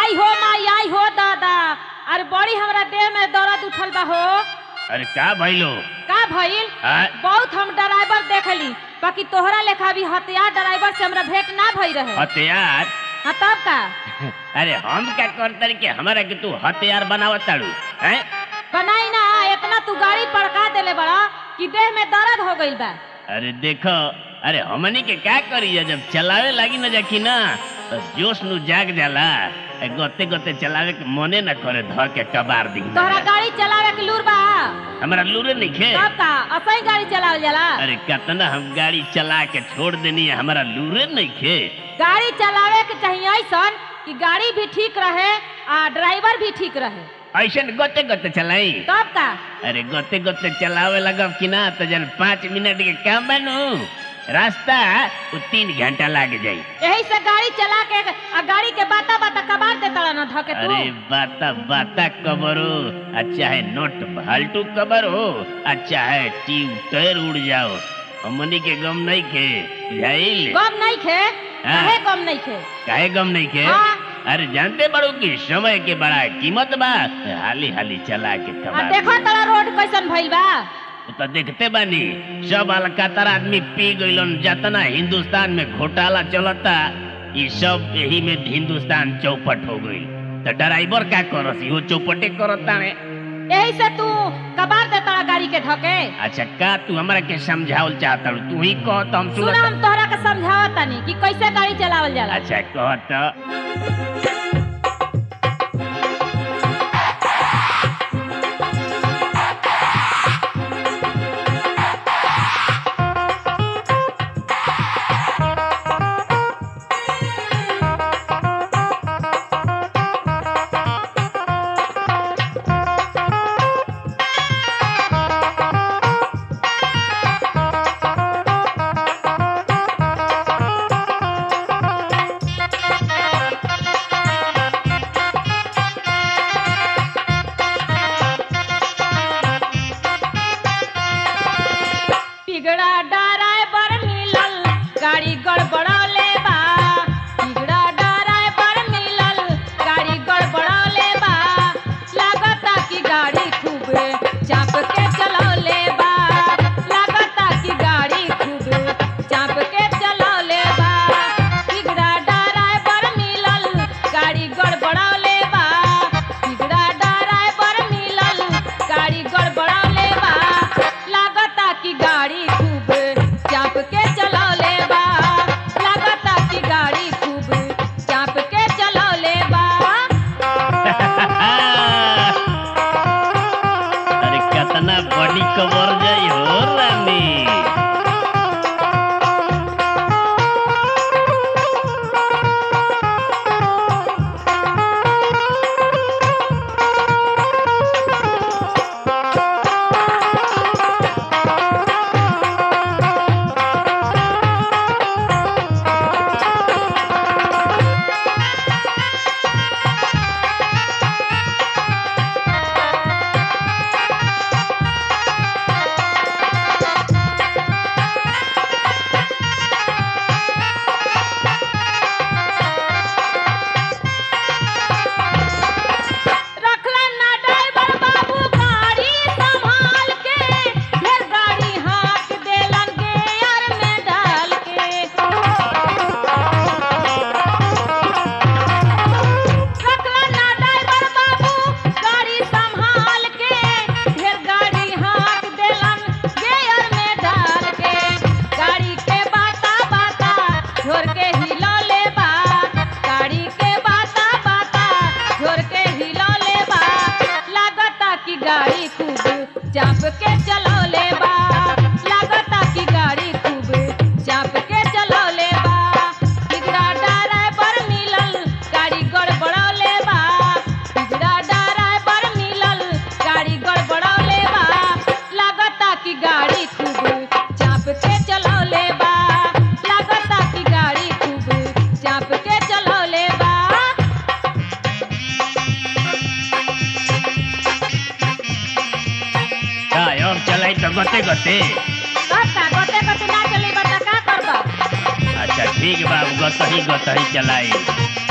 आई हो दादा। अरे बड़ी हमरा देह में दर्द उठल बा हो। अरे का भइलो? का भइल? बहुत हम ड्राइवर देखली, बाकी तोहरा लेखा भी हथियार ड्राइवर से हमरा भेंट ना भई रहे। हथियार? हाँ तब का? अरे हम क्या करते कि हमारा के तू हथियार बनावत ताड़ू हैं? बनाई ना, इतना तू गाड़ी पड़का देले बड़ा कि देह में दर्द हो गइल बा। अरे देखो, अरे हमनी के क्या करी जब चलावे लगी न जाकी ना तो जोश नु जाग जाला। गोते गोते चलावे के मने न करे, ध के कबार दी। तोहरा गाड़ी चलावे के लूर बा? हमारा लूरे नहीं खे। तब का असही गाड़ी चलावल जाला? अरे कितना हम गाड़ी चला के छोड़ देनी है, हमारा लूरे नहीं खे। गाड़ी चलावे के चाहिए ऐसन कि गाड़ी भी ठीक रहे आ ड्राइवर भी ठीक रहे। ऐसे गोते गोते चलाई? तब का? अरे गोते गोते चलावे लगब कि ना तो जन 5 मिनट के काम बनू, रास्ता 3 घंटा लाग जाई। यही से गाड़ी चला के गाड़ी के बाता बाता कबार देता न धके तू। अरे बाता बाता कबरो, अच्छा है नोट फालतू कबरो, अच्छा है ट्यूब टायर उड़ जाओ, हमनी के गम नहीं खे। बुझाइल? गम नहीं खे? काहे गम नहीं खे? काहे गम नहीं खे? हाँ। अरे जानते बड़ो कि समय के बड़ा कीमत बा, हाली हाली चला के कबार। देखो तोरा रोड कैसन भइल बा। तो देखते बानी सब अलकातर आदमी पी गइलन। जतना हिंदुस्तान में घोटाला चलता ये सब यही में हिंदुस्तान चौपट हो गई। तो ड्राइवर का करस, इहो चौपटे करता है। यही से तू कबार देता गाड़ी के धके। अच्छा का तू हमरा के समझावल चाहता? तू ही कह तो हम सुना, हम तोहरा के समझावत तानी कि कैसे गाड़ी चलावल जाला। अच्छा कह तो। बड़ी कबर जाई हो रानी। गते गते गते गते ना चली बता का करबा। अच्छा ठीक बा, गतही गतही चलाई।